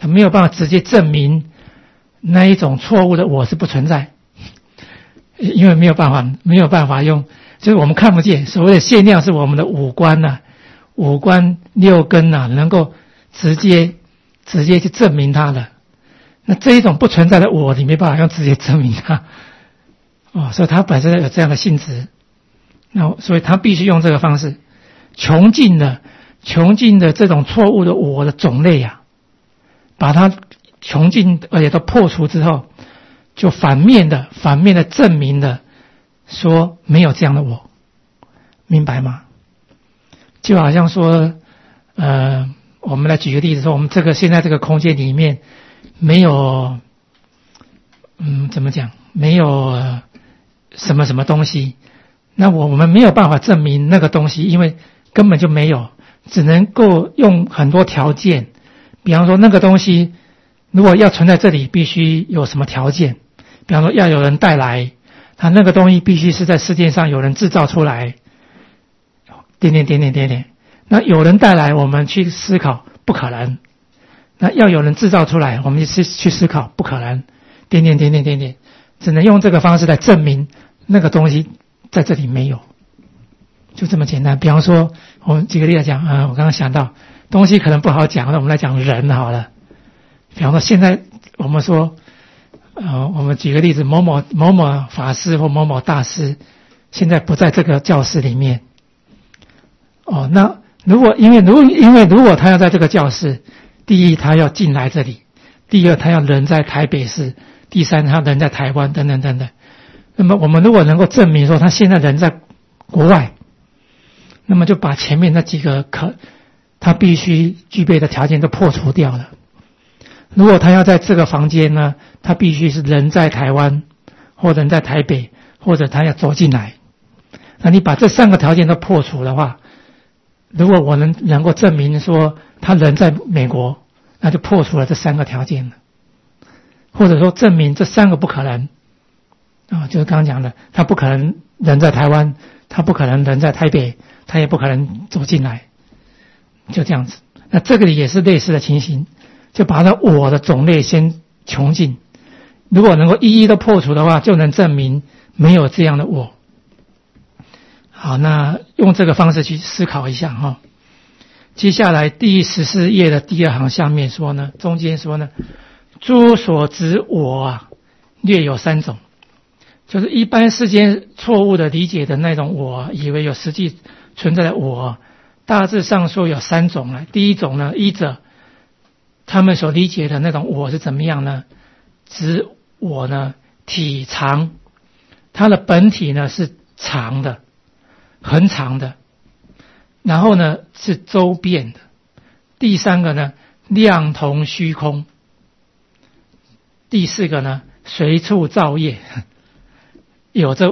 他没有办法直接证明那一种错误的我是不存在，因为没有办法用，就是我们看不见。所谓的限量是我们的五官呐、五官六根呐、能够直接去证明它的。那这一种不存在的我，你没办法用直接证明它。所以它本身有这样的性质。那所以它必须用这个方式，穷尽的这种错误的我的种类啊，把它穷尽，而且都破除之后，就反面的证明的说没有这样的我，明白吗？就好像说，我们来举个例子说，我们现在这个空间里面没有，怎么讲？没有什么东西，那我们没有办法证明那个东西，因为根本就没有，只能够用很多条件，比方说那个东西如果要存在这里，必须有什么条件？比方说要有人带来，它那个东西必须是在世界上有人制造出来，点。那有人带来，我们去思考，不可能。那要有人制造出来，我们去思考，不可能。点，只能用这个方式来证明那个东西在这里没有，就这么简单。比方说，我们举个例子来讲，我刚刚想到东西可能不好讲，那我们来讲人好了。比方说，现在我们说，我们举个例子，某某法师或某某大师现在不在这个教室里面。那如果他要在这个教室，第一他要进来这里，第二他要人在台北市，第三他人在台湾等等。那么我们如果能够证明说他现在人在国外，那么就把前面那几个他必须具备的条件都破除掉了。如果他要在这个房间呢，他必须是人在台湾，或人在台北，或者他要走进来。那你把这三个条件都破除的话，如果我能够证明说他人在美国，那就破除了这三个条件了。或者说证明这三个不可能就是刚刚讲的，他不可能人在台湾，他不可能人在台北，他也不可能走进来，就这样子。那这个也是类似的情形，就把那我的种类先穷尽，如果能够一一都破除的话，就能证明没有这样的我。好，那用这个方式去思考一下接下来第14页的第2行下面说呢，中间说呢，诸所执我略有3种，就是一般世间错误的理解的那种我，以为有实际存在的我，大致上说有3种了。第一种呢，依着他们所理解的那种我是怎么样呢？指我呢体长，它的本体呢是长的，很长的，然后呢是周遍的。第3个呢，量同虚空。第4个呢，随处造业。有这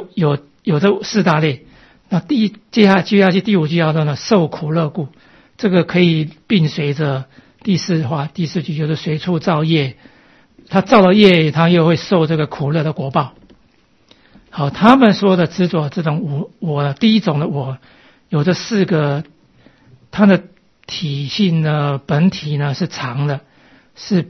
4大类。那接下去第5句要说呢，受苦乐故，这个可以并随着第4句，就是随处造业，他造了业，他又会受这个苦乐的果报。好，他们说的执着这种我第一种的我，有这4个，它的体性呢，本体呢是长的，是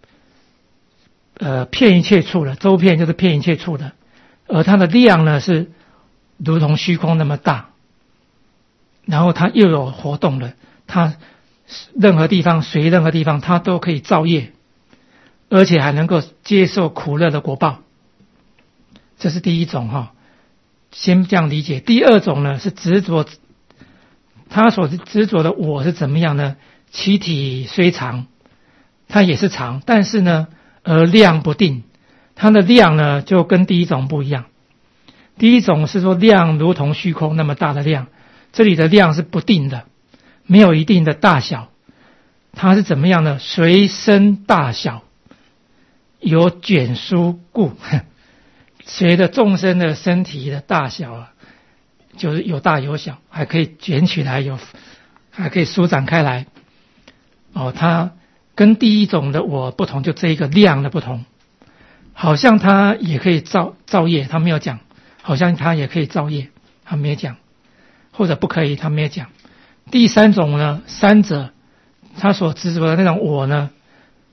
遍一切处的，周遍就是遍一切处的，而它的量呢是如同虚空那么大，然后它又有活动的，它任何地方随任何地方它都可以造业，而且还能够接受苦乐的果报。这是第一种先这样理解。第2种呢是执着，他所执着的我是怎么样呢？其体虽长，它也是长，但是呢而量不定，它的量呢就跟第一种不一样。第一种是说量如同虚空那么大的量，这里的量是不定的，没有一定的大小。它是怎么样呢？随身大小，有卷舒故，随着众生的身体的大小就是有大有小，还可以卷起来，还可以舒展开来。它跟第一种的我不同，就这一个量的不同。好像它也可以造业，他没有讲。好像它也可以造业，他没有讲。或者不可以，他没有讲。第3种呢，三者他所执着的那种我呢，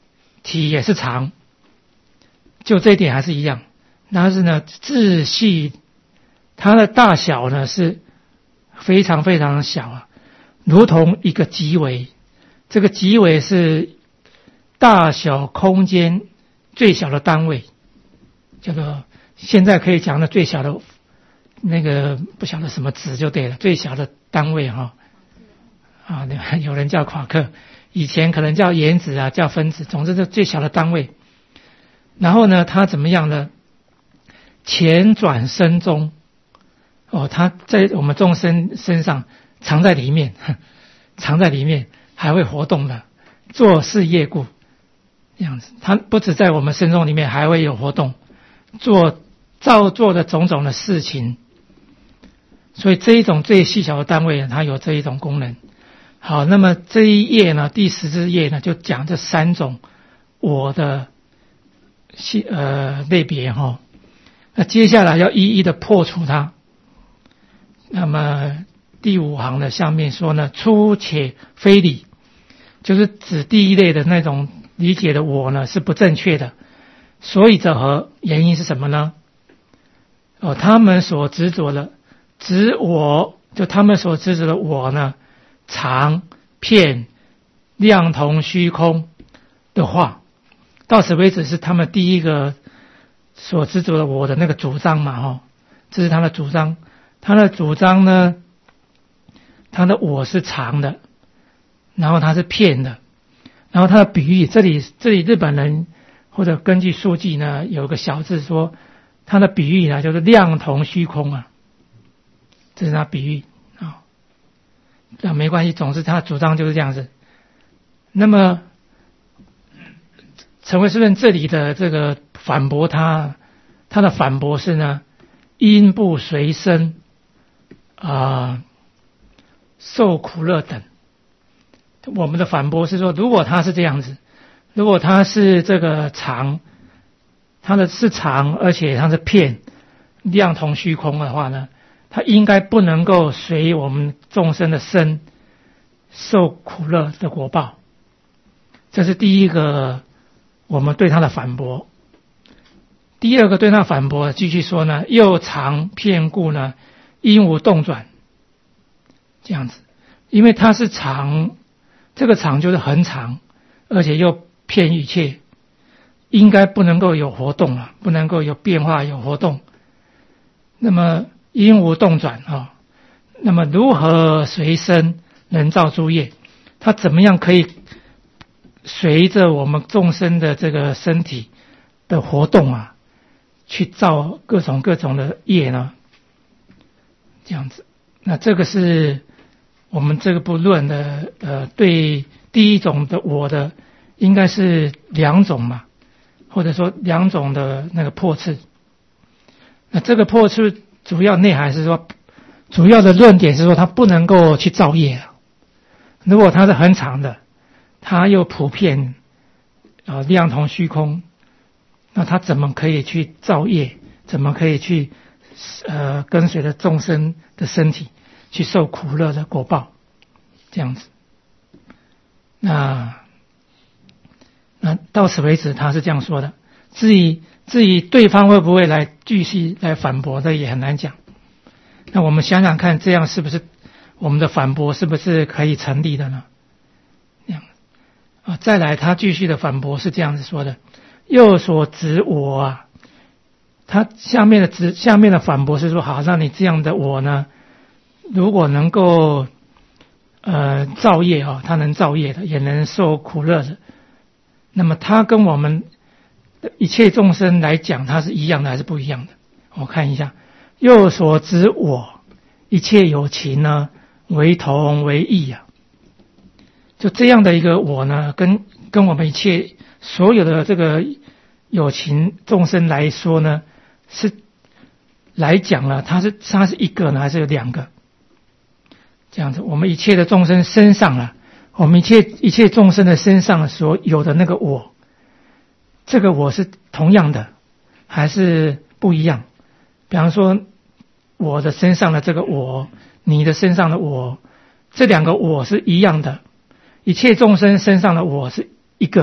体也是常，就这一点还是一样。但是呢，质细它的大小呢是非常非常小啊，如同一个极微。这个极微是大小空间最小的单位，叫做现在可以讲的最小的那个不晓得什么值就对了，最小的单位哈。有人叫夸克，以前可能叫原子啊，叫分子，总之是最小的单位。然后呢，它怎么样呢？前转生中，它在我们众生身上藏在里面，藏在里面还会活动的，做事业故，这样子。它不止在我们身中里面还会有活动，造作的种种的事情。所以这一种最细小的单位，它有这一种功能。好，那么这一页呢，第14页呢，就讲这3种我的类别哈。那接下来要一一的破除它。那么第5行的下面说呢，粗且非理，就是指第一类的那种理解的我呢是不正确的。所以者何？原因是什么呢？他们所执着的指我，就他们所执着的我呢，常片量同虚空的话，到此为止是他们第一个所执着的我的那个主张嘛，这是他的主张。他的主张呢，他的我是常的，然后他是片的，然后他的比喻，这里日本人或者根据书记呢有个小字说，他的比喻呢就是量同虚空啊，这是他比喻啊。这没关系，总之他的主张就是这样子。那么陈慧师论这里的这个反驳他的反驳是呢，因不随身受苦乐等。我们的反驳是说，如果他是这样子，如果他是这个常，他的是常，而且他是片量同虚空的话呢，他应该不能够随我们众生的身受苦乐的果报。这是第一个我们对他的反驳。第二个对他反驳继续说呢，又常片故呢，因无动转，这样子。因为它是常，这个常就是很长，而且又片一切，应该不能够有活动了，不能够有变化有活动。那么因无动转啊，那么如何随身能造诸业？它怎么样可以随着我们众生的这个身体的活动啊，去造各种的业呢？这样子。那这个是我们这个部论的对第一种的我的应该是2种嘛，或者说2种的那个破斥。那这个破斥主要内涵是说，主要的论点是说它不能够去造业啊。如果它是很长的，它又普遍量同虚空，那它怎么可以去造业？怎么可以去跟随着众生的身体去受苦乐的果报？这样子。那到此为止他是这样说的。至于对方会不会来继续来反驳，这也很难讲。那我们想想看，这样是不是我们的反驳是不是可以成立的呢？这样再来他继续的反驳是这样子说的，又所指我啊，他下面的反驳是说，好，那你这样的我呢，如果能够造业他能造业的，也能受苦乐的，那么他跟我们一切众生来讲，他是一样的还是不一样的？我看一下，又所指我一切有情呢，为同为异啊。就这样的一个我呢，跟我们一切所有的这个有情众生来说呢，是来讲了，它是一个呢，还是有2个？这样子，我们一切的众生身上啊，我们一切众生的身上所有的那个我，这个我是同样的，还是不一样？比方说，我的身上的这个我，你的身上的我，这2个我是一样的。一切众生身上的我是一个，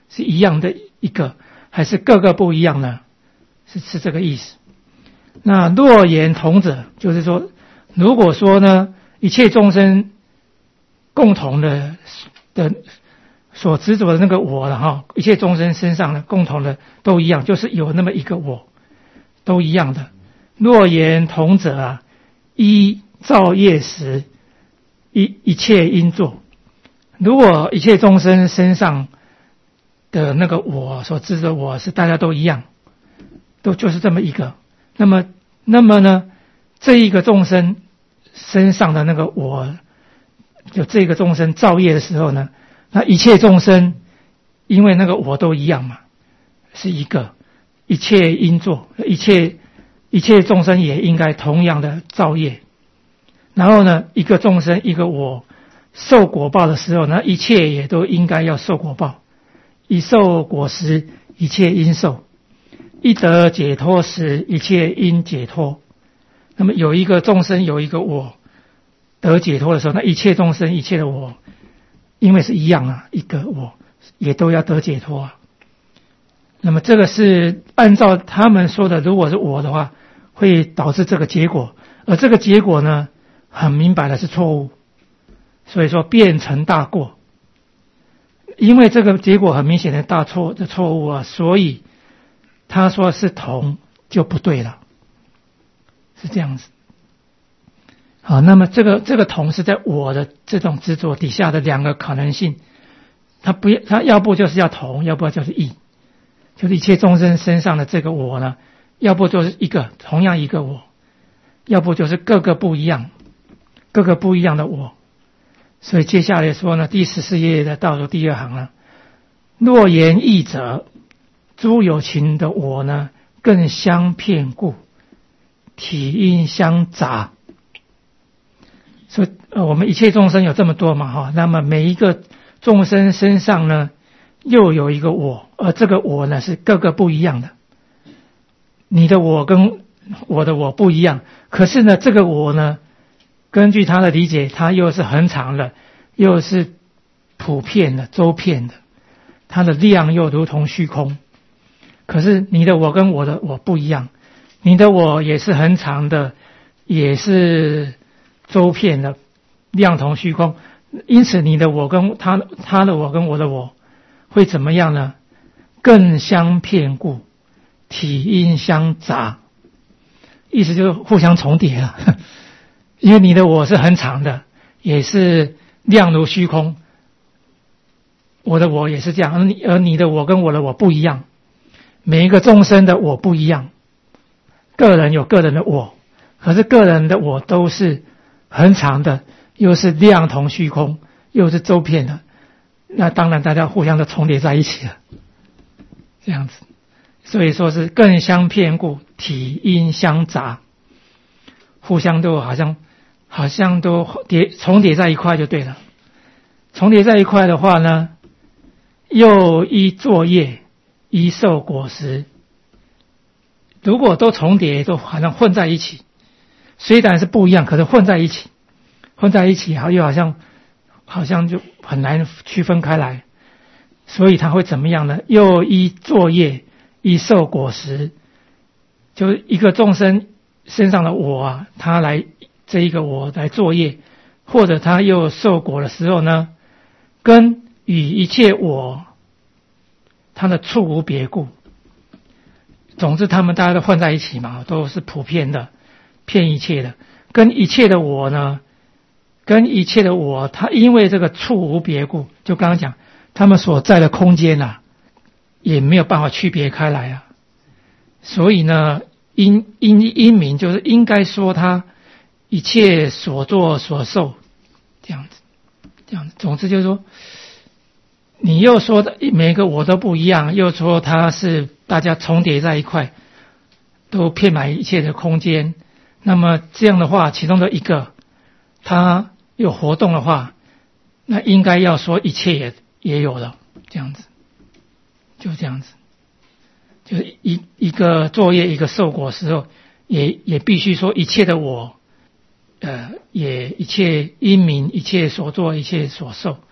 是一样的一个，还是各个不一样呢？是这个意思。那若言同者，就是说，如果说呢，一切众生共同的所执着的那个我了哈，一切众生身上的共同的都一样，就是有那么一个我，都一样的。若言同者啊，依造业时，一切应作。如果一切众生身上的那个我所知的我是大家都一样，都就是这么一个，那么呢，这一个众生身上的那个我，就这个众生造业的时候呢，那一切众生因为那个我都一样嘛，是一个，一切应作，一切众生也应该同样的造业。然后呢，一个众生一个我受果报的时候呢，一切也都应该要受果报。一受果时，一切应受；一得解脱时，一切应解脱。那么有一个众生有一个我得解脱的时候，那一切众生一切的我，因为是一样啊，一个我也都要得解脱啊。那么这个是按照他们说的，如果是我的话，会导致这个结果，而这个结果呢，很明白的是错误，所以说变成大过。因为这个结果很明显的错误啊，所以他说是同就不对了，是这样子。好，那么这个同是在我的这种执着底下的两个可能性，他要不就是要同，要不就是异，就是一切众生身上的这个我呢，要不就是一个同样一个我，要不就是各个不一样的我。所以接下来说呢，第14页的倒数第2行了，若言异者，诸有情的我呢，更相骗故，体因相杂。所以我们一切众生有这么多嘛哈，那么每一个众生身上呢，又有一个我，而这个我呢是各个不一样的。你的我跟我的我不一样，可是呢，这个我呢，根据他的理解，它又是很长的，又是普遍的、周遍的，它的量又如同虚空。可是你的我跟我的我不一样，你的我也是很长的，也是周遍的，量同虚空。因此你的我跟他的我跟我的我会怎么样呢？更相骗故，体因相杂。意思就是互相重叠了。因为你的我是很长的，也是量如虚空，我的我也是这样，而你的我跟我的我不一样，每一个众生的我不一样，个人有个人的我，可是个人的我都是很长的，又是量同虚空，又是周遍的，那当然大家互相的重叠在一起了，这样子。所以说是更相骗故，体因相杂，互相都好像都重叠在一块就对了。重叠在一块的话呢，又依作业，依受果实。如果都重叠，都好像混在一起，虽然是不一样，可是混在一起又好像就很难区分开来。所以它会怎么样呢？又依作业，依受果实。就是一个众生身上的我啊，他来这一个我来作业，或者他又受果的时候呢，跟与一切我他的处无别故。总之他们大家都混在一起嘛，都是普遍的，骗一切的。跟一切的我呢，他因为这个处无别故，就刚刚讲他们所在的空间啊，也没有办法区别开来啊。所以呢，因明就是应该说他一切所作所受这样子。总之就是说，你又说的每个我都不一样，又说它是大家重叠在一块，都遍满一切的空间。那么这样的话，其中的一个它有活动的话，那应该要说一切也有了，这样子，就这样子。就是一个作业一个受果时候，也必须说一切的我，也一切因明，一切所作，一切所受，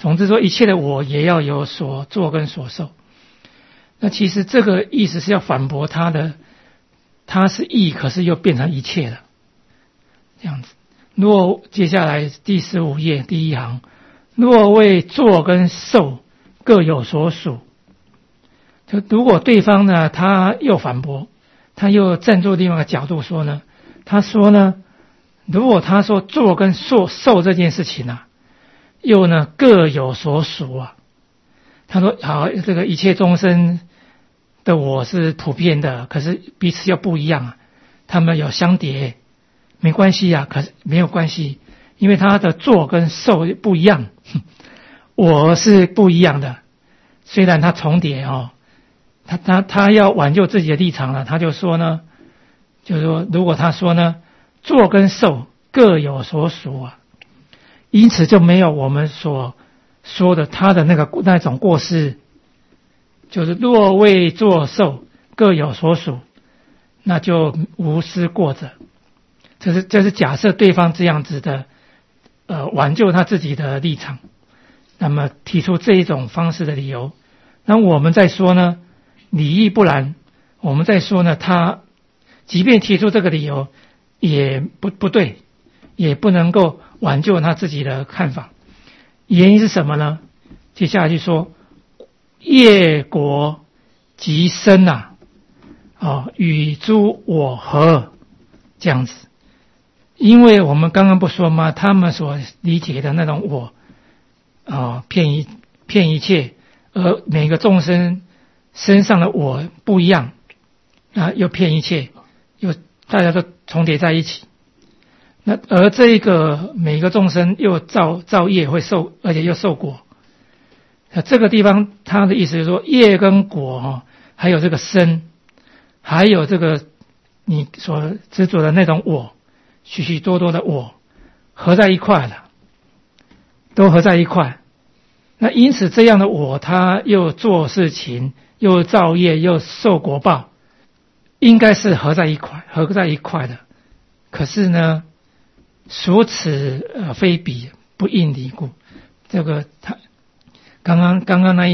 总之说，一切的我也要有所作跟所受。那其实这个意思是要反驳他是义，可是又变成一切了，这样子。若接下来第15页第一行，若为作跟受各有所属，就如果对方呢，他又反驳，他又站住另外一个角度说呢，他说呢，如果他说作跟受这件事情啊，又呢各有所属啊，他说好，这个一切众生的我是普遍的，可是彼此又不一样啊，他们有相叠，没关系啊，可是没有关系，因为他的作跟受不一样，我是不一样的，虽然他重叠哦，他要挽救自己的立场了，他就说呢，就是说如果他说呢，作跟受各有所属啊，因此就没有我们所说的他的那种过失，就是若为作受各有所属，那就无失过者。这是假设对方这样子的挽救他自己的立场，那么提出这一种方式的理由。那我们再说呢，理亦不然，我们再说呢，他即便提出这个理由也不对，也不能够挽救他自己的看法。原因是什么呢？接下来就说业果及身啊，与诸我合，这样子。因为我们刚刚不说吗？他们所理解的那种我骗一切，而每个众生身上的我不一样，又骗一切，又大家都重叠在一起。那而这个每个众生又造业会受，而且又受果。这个地方他的意思是说，业跟果还有这个身，还有这个你所执着的那种我，许许多多的我合在一块了，都合在一块。那因此这样的我，他又做事情，又造业，又受果报，应该是合在一块的。可是呢，属此非彼，不应离故。这个他刚刚那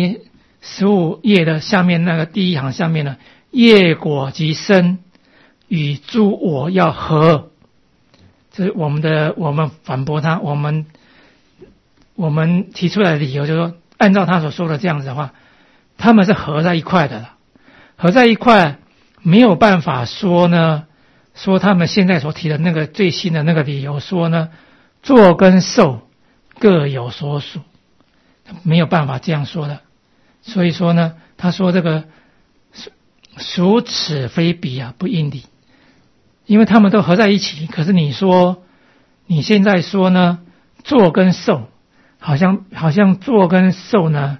15页的下面那个第一行下面呢，业果及身与诸我要合，这是我们反驳他，我们提出来的理由就是说，按照他所说的这样子的话，他们是合在一块的了，合在一块没有办法说呢，说他们现在所提的那个最新的那个理由说呢，作跟受各有所属，没有办法这样说的。所以说呢，他说这个属此非彼啊，不应离，因为他们都合在一起。可是你现在说呢，作跟受，好像作跟受呢，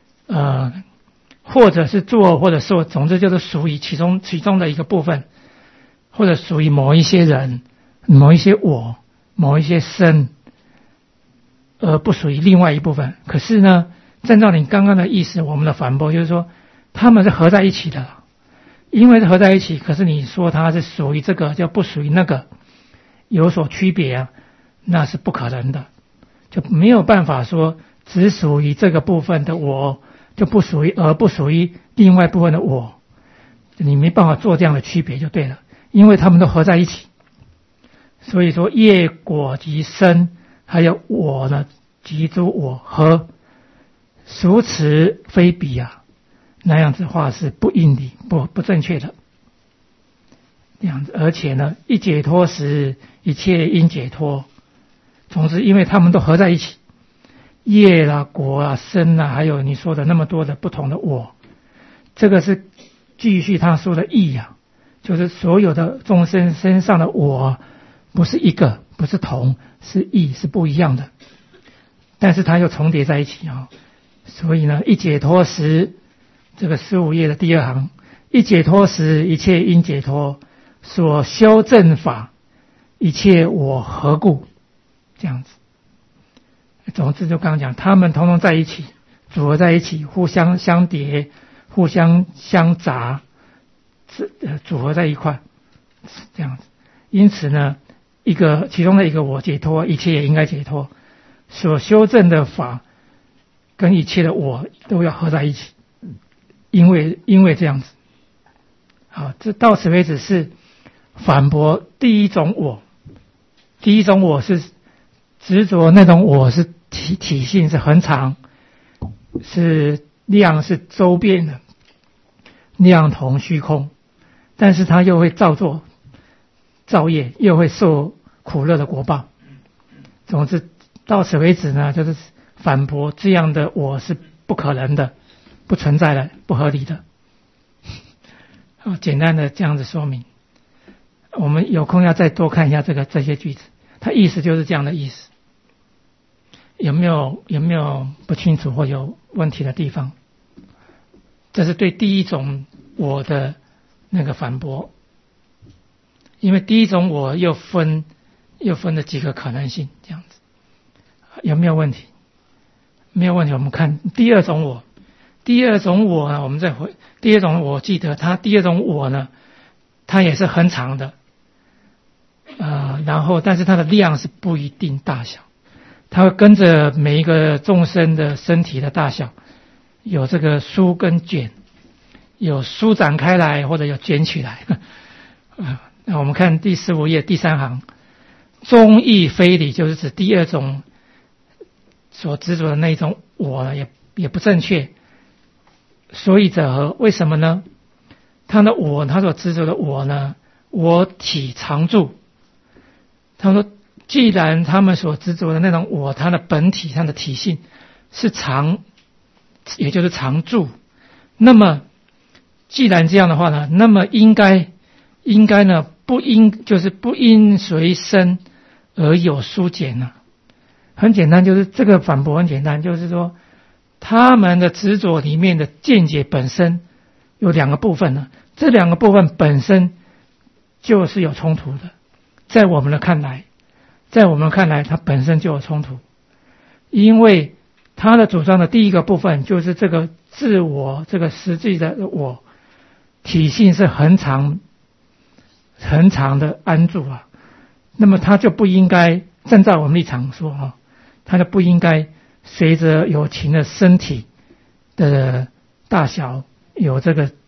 或者是作或者受，总之就是属于其中的一个部分，或者属于某一些人、某一些我、某一些身，而不属于另外一部分。可是呢，按照你刚刚的意思，我们的反驳就是说，他们是合在一起的，因为是合在一起，可是你说它是属于这个，就不属于那个，有所区别啊，那是不可能的，就没有办法说只属于这个部分的我，就不属于另外部分的我，你没办法做这样的区别就对了，因为他们都合在一起。所以说业果及身，还有我呢，及诸我合，属此非彼啊，那样子的话是不应理，不正确的。这样子，而且呢，一解脱时，一切应解脱。总之，因为他们都合在一起，业啦、果啊、身啊，还有你说的那么多的不同的我，这个是继续他说的义啊，就是所有的众生身上的我，不是一个，不是同，是异，是不一样的，但是它又重叠在一起啊。所以呢，一解脱时，这个15页的第2行，一解脱时，一切应解脱，所修正法，一切我何故？这样子。总之就刚刚讲，他们统统在一起，组合在一起，互相相叠，互相相杂，组合在一块，这样子。因此呢，其中的一个我解脱，一切也应该解脱。所修正的法， 跟一切的我都要合在一起，因为这样子。好，这到此为止是反驳第一种我。第一种我是执着那种我是体性是恒常，是量是周边的，量同虚空，但是它又会造作造业，又会受苦乐的果报。总之到此为止呢，就是反驳这样的我是不可能的，不存在的，不合理的。简单的这样子说明，我们有空要再多看一下这些句子，它意思就是这样的意思。有没有不清楚或有问题的地方？这是对第一种我的那个反驳，因为第一种我又分了几个可能性，这样子有没有问题？没有问题。我们看第二种我。第二种我呢，我们再回第二种我，记得它第二种我呢，它也是很长的，然后但是它的量是不一定大小，它会跟着每一个众生的身体的大小，有这个舒跟卷，有舒展开来或者有卷起来。那我们看第15页第3行，中义非理，就是指第二种所执着的那种我呢，也不正确。所以者何？为什么呢？他所执着的我呢，我体常住。他说，既然他们所执着的那种我，它的本体上的体性是常，也就是常住，那么既然这样的话呢，那么应该呢，不因随身而有疏减呢。很简单，就是这个反驳很简单，就是说他们的执着里面的见解本身有两个部分呢，这两个部分本身就是有冲突的，在我们看来，它本身就有冲突，因为他的主张的第一个部分就是这个自我，这个实际的我体性是恒常的安住啊，那么他就不应该，站在我们立场说他就不应该随着有情的身体的大小有这个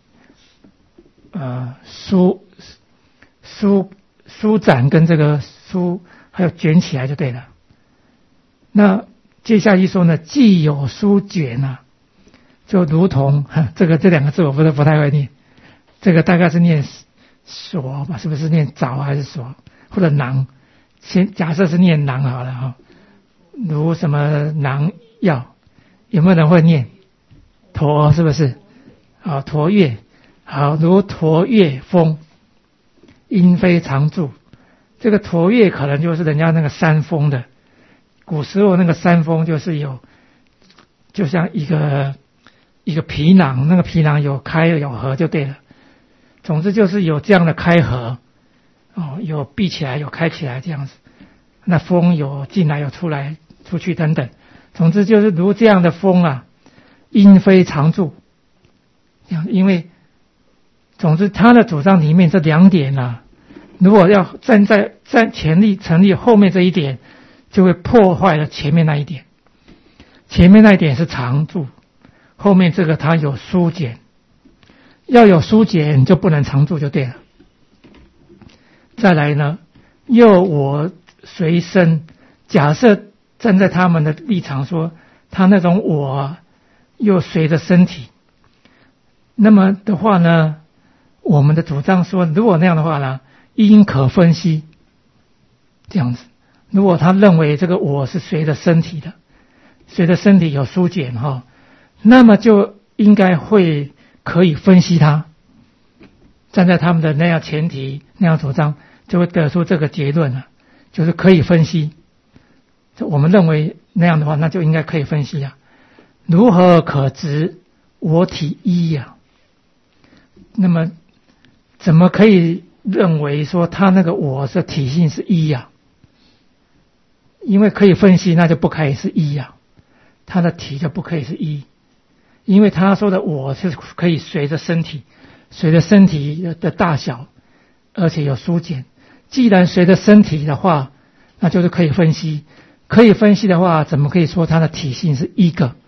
舒展跟这个还有卷起来就对了。那接下去说呢，既有舒卷啊，就如同这两个字我不太会念，这个大概是念所吧，是不是念早还是所或者囊？先假设是念囊好了如什么囊药，有没有人会念驼？是不是？好，驼月，好，如驼月峰，因非常住。这个驼月可能就是人家那个山峰的，古时候那个山峰就是就像一个皮囊，那个皮囊有开有合就对了。总之就是有这样的开合，有闭起来有开起来这样子，那风有进来有出来出去等等，总之就是如这样的风啊，因非常住。因为总之他的主张里面这两点啊，如果要站成立后面这一点，就会破坏了前面那一点。前面那一点是常住，后面这个它有疏减，要有疏减就不能常住就对了。再来呢，又我随身，假设站在他们的立场说，他那种我又随着身体，那么的话呢，我们的主张说，如果那样的话呢，因可分析，这样子。如果他认为这个我是随着身体的，随着身体有疏减那么就应该可以分析它。站在他们的那样前提那样主张，就会得出这个结论了，就是可以分析。我们认为那样的话，那就应该可以分析啊。如何可执我体一呀？那么怎么可以认为说他那个我的体性是一呀？因为可以分析，那就不可以是一呀，他的体就不可以是一，因为他说的我是可以随着身体的大小，而且有疏减。既然随着身体的话，那就是可以分析。可以分析的话，怎么可以说它的体性是一个，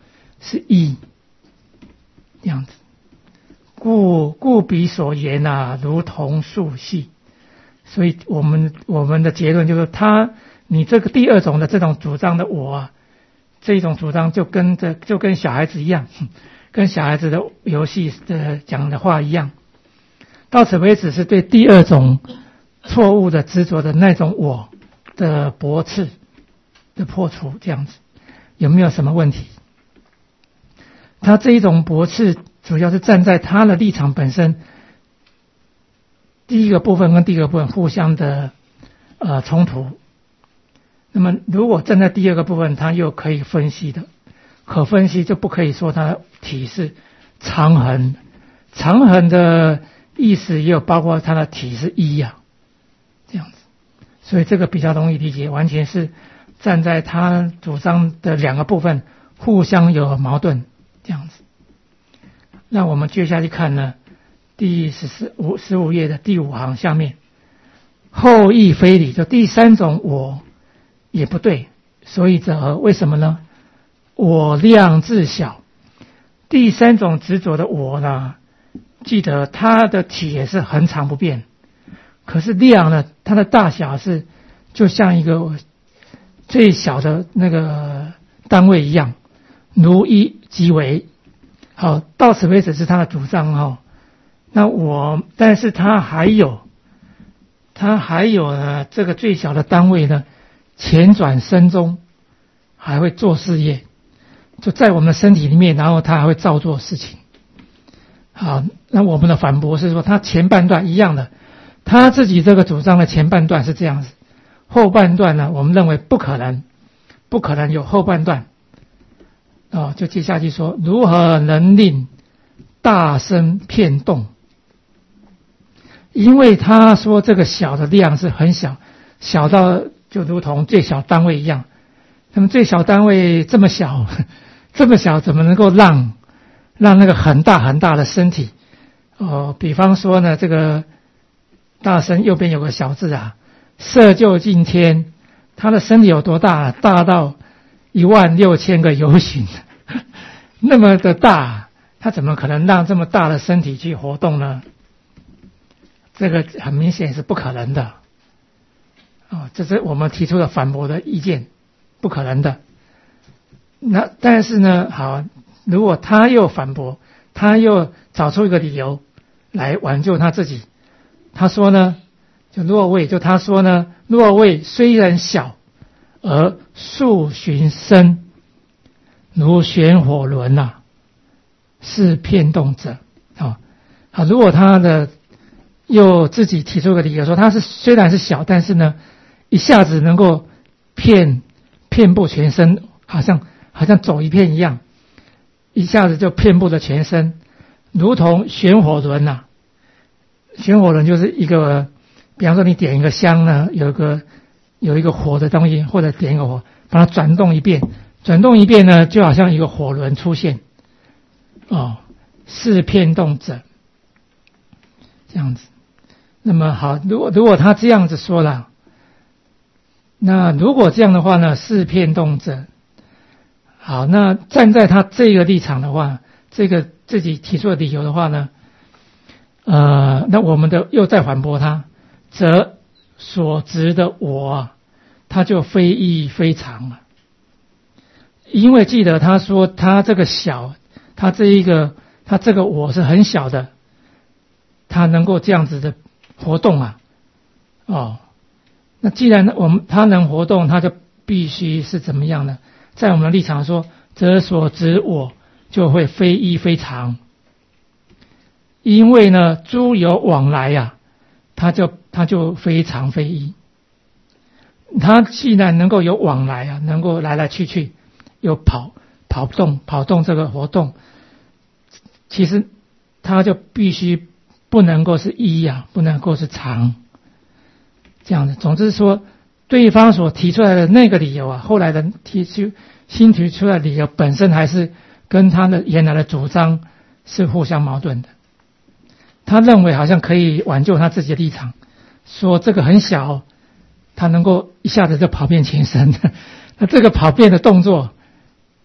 是义，这样子。故彼所言啊，如同树系。所以我们的结论就是你这个第二种的这种主张的我啊，这一种主张就跟小孩子一样，跟小孩子的游戏的讲的话一样。到此为止是对第二种错误的执着的那种我的驳斥的破除，这样子有没有什么问题？他这一种驳斥主要是站在他的立场本身，第一个部分跟第二个部分互相的冲突。那么如果站在第二个部分，他又可以分析的，可分析就不可以说它的体是长恒，长恒的意思也有包括它的体是一啊，这样子。所以这个比较容易理解，完全是站在他主张的两个部分互相有矛盾这样子。那我们接下去看呢，第15页的第5行下面，后亦非理，就第三种我也不对，所以则为什么呢？我量自小，第三种执着的我呢，记得它的体也是恒常不变，可是量呢，它的大小是就像一个最小的那个单位一样，如一即为。好，到此为止是他的主张哦。但是他还有呢，这个最小的单位呢，前转身中还会做事业，就在我们的身体里面，然后他还会照做事情。好，那我们的反驳是说，他前半段一样的，他自己这个主张的前半段是这样子，后半段呢，我们认为不可能有后半段。就接下去说，如何能令大声片动？因为他说这个小的量是很小，小到就如同最小单位一样。那么最小单位这么小，这么小怎么能够让那个很大很大的身体？比方说呢，这个大声右边有个小字啊，色就近天，他的身体有多大？大到16000个游行，那么的大，他怎么可能让这么大的身体去活动呢？这个很明显是不可能的。这是我们提出的反驳的意见，不可能的。那但是呢，好，如果他又反驳，他又找出一个理由来挽救他自己。他说呢，他说呢，若谓虽然小，而数寻深，如旋火轮啊，是骗动者。好，如果他的又自己提出个理由说，他虽然是小，但是呢，一下子能够遍布全身，好像走一片一样，一下子就遍布了全身，如同旋火轮啊。旋火轮就是一个，比方说你点一个香呢，有一个火的东西，或者点一个火，把它转动一遍呢，就好像一个火轮出现。是骗动者，这样子。那么好，如果他这样子说了，那如果这样的话呢，是骗动者。好，那站在他这个立场的话，这个自己提出的理由的话呢，那我们又再反驳他，则所执的我，他就非义非常了。因为记得他说他这个小，他这个我是很小的，他能够这样子的活动啊。那既然他能活动，他就必须是怎么样呢？在我们的立场说，则所执我就会非义非常。因为呢，诸有往来啊，他就非常非义。他既然能够有往来啊，能够来来去去，有跑动这个活动，其实他就必须不能够是一啊，不能够是常，这样的。总之说，对方所提出来的那个理由啊，后来的新提出来的理由本身还是跟他的原来的主张是互相矛盾的。他认为好像可以挽救他自己的立场，说这个很小，他能够一下子就跑遍全身。那这个跑遍的动作，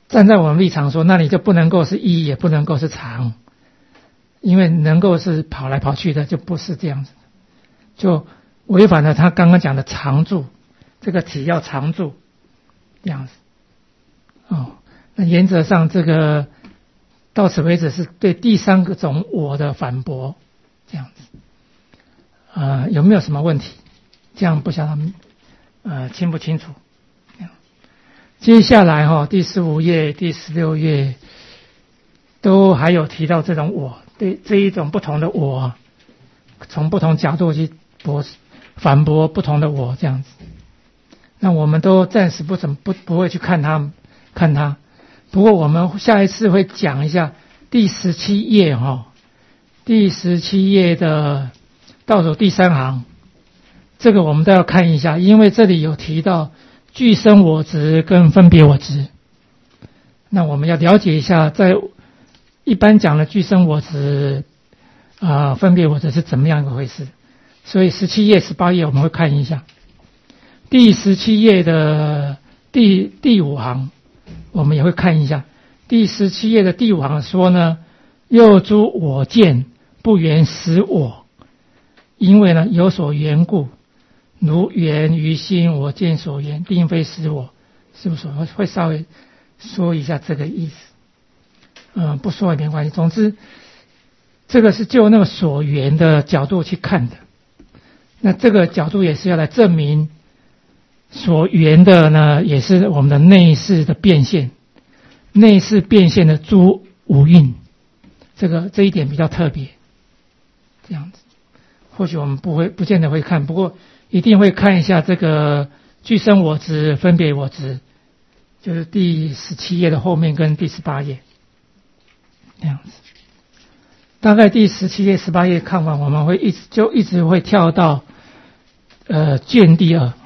站在我们立场说，那你就不能够是一，也不能够是常，因为能够是跑来跑去的，就不是这样子，就违反了他刚刚讲的常住，这个体要常住这样子。那原则上这个到此为止是对第三个种我的反驳，这样子。有没有什么问题？这样不晓得清不清楚？接下来第15页、第16页都还有提到这种我，对这一种不同的我，从不同角度去反驳不同的我这样子。那我们都暂时不会去看它。不过我们下一次会讲一下第17页第17页的倒数第3行，这个我们都要看一下，因为这里有提到具生我执跟分别我执。那我们要了解一下，在一般讲的具生我执分别我执是怎么样一回事。所以17页、18页我们会看一下。第17页的第5行我们也会看一下。第17页的第5行说呢，又诸我见不原实我，因为呢有所缘故，如缘于心，我见所缘并非实我，是不是？会稍微说一下这个意思。不说也没关系。总之这个是就那个所缘的角度去看的。那这个角度也是要来证明所缘的呢，也是我们的内视的变现，内视变现的诸五蕴，这一点比较特别。这样子，或许我们不见得会看，不过一定会看一下这个具生我执、分别我执，就是第17页的后面跟第18页这样子。大概第17页、18页看完，我们会一直会跳到卷第二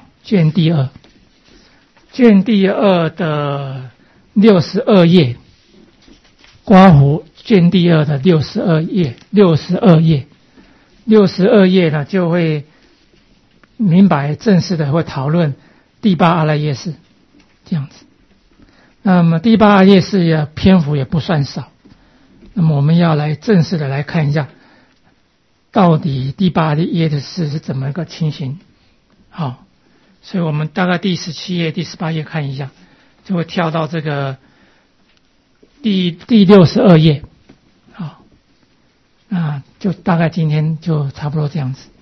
的62页，刮胡卷第二的62页呢，就会明白正式的会讨论第8阿赖耶识这样子。那么第8阿赖耶识也篇幅也不算少，那么我们要来正式的来看一下，到底第8阿赖耶识是怎么一个情形。好，所以我们大概第17页、第18页看一下，就会跳到这个第62页。好，那就大概今天就差不多这样子。